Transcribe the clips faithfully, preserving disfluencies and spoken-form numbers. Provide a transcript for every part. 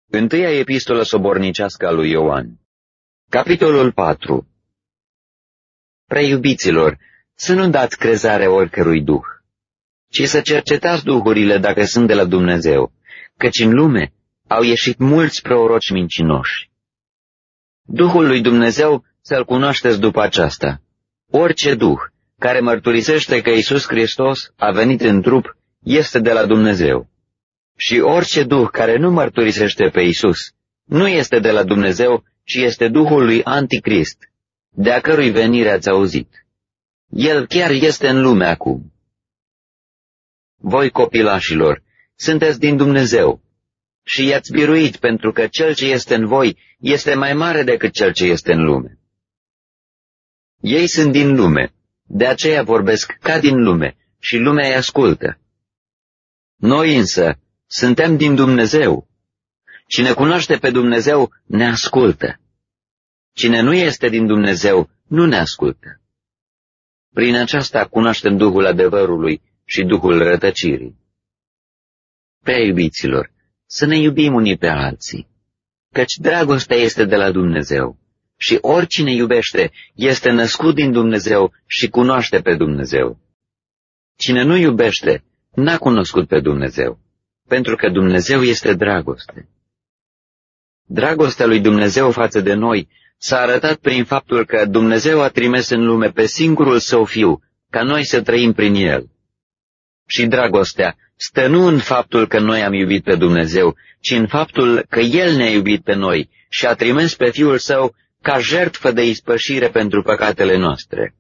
Întâia epistolă sobornicească a lui Ioan. Capitolul patru. Preiubiților, să nu dați crezare oricărui duh, ci să cercetați duhurile dacă sunt de la Dumnezeu, căci în lume au ieșit mulți proroci mincinoși. Duhul lui Dumnezeu să-l cunoașteți după aceasta. Orice duh care mărturisește că Iisus Hristos a venit în trup este de la Dumnezeu. Și orice duh care nu mărturisește pe Iisus nu este de la Dumnezeu, ci este duhul lui Anticrist, de-a cărui venire ați auzit. El chiar este în lume acum. Voi, copilașilor, sunteți din Dumnezeu și i-ați biruit, pentru că cel ce este în voi este mai mare decât cel ce este în lume. Ei sunt din lume, de aceea vorbesc ca din lume și lumea îi ascultă. Noi însă suntem din Dumnezeu. Cine cunoaște pe Dumnezeu ne ascultă. Cine nu este din Dumnezeu nu ne ascultă. Prin aceasta cunoaștem Duhul adevărului și Duhul rătăcirii. Prea iubiților, să ne iubim unii pe alții, căci dragostea este de la Dumnezeu și oricine iubește este născut din Dumnezeu și cunoaște pe Dumnezeu. Cine nu iubește n-a cunoscut pe Dumnezeu, pentru că Dumnezeu este dragoste. Dragostea lui Dumnezeu față de noi s-a arătat prin faptul că Dumnezeu a trimis în lume pe singurul Său Fiu, ca noi să trăim prin El. Și dragostea stă nu în faptul că noi am iubit pe Dumnezeu, ci în faptul că El ne-a iubit pe noi și a trimis pe Fiul Său ca jertfă de ispășire pentru păcatele noastre.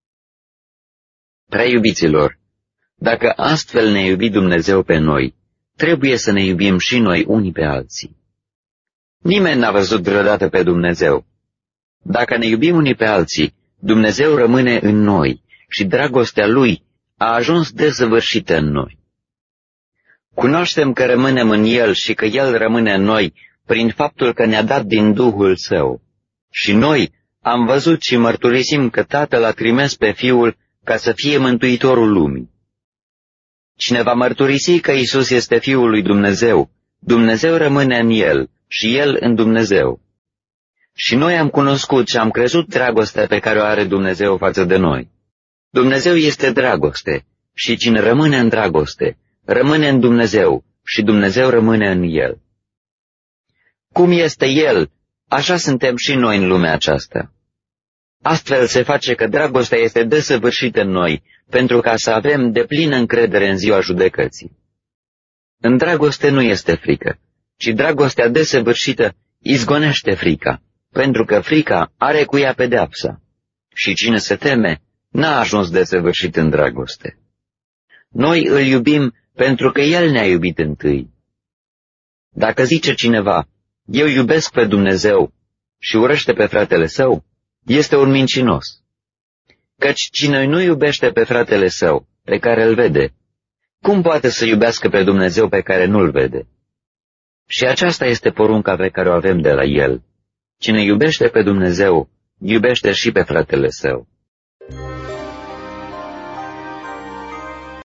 Prea iubiților, dacă astfel ne-a iubit Dumnezeu pe noi, trebuie să ne iubim și noi unii pe alții. Nimeni n-a văzut vreodată pe Dumnezeu. Dacă ne iubim unii pe alții, Dumnezeu rămâne în noi și dragostea Lui a ajuns desăvârșită în noi. Cunoaștem că rămânem în El și că El rămâne în noi prin faptul că ne-a dat din Duhul Său. Și noi am văzut și mărturisim că Tatăl a trimis pe Fiul ca să fie mântuitorul lumii. Cine va mărturisi că Iisus este Fiul lui Dumnezeu, Dumnezeu rămâne în El și El în Dumnezeu. Și noi am cunoscut și am crezut dragostea pe care o are Dumnezeu față de noi. Dumnezeu este dragoste și cine rămâne în dragoste, rămâne în Dumnezeu și Dumnezeu rămâne în El. Cum este El, așa suntem și noi în lumea aceasta. Astfel se face că dragostea este desăvârșită în noi, pentru ca să avem deplină încredere în ziua judecății. În dragoste nu este frică, ci dragostea desăvârșită izgonește frica, pentru că frica are cu ea pedeapsa. Și cine se teme, n-a ajuns desăvârșit în dragoste. Noi îl iubim pentru că El ne-a iubit întâi. Dacă zice cineva, eu iubesc pe Dumnezeu și urăște pe fratele său, este un mincinos. Căci cine nu iubește pe fratele său, pe care îl vede, cum poate să iubească pe Dumnezeu pe care nu-l vede? Și aceasta este porunca pe care o avem de la El. Cine iubește pe Dumnezeu, iubește și pe fratele său.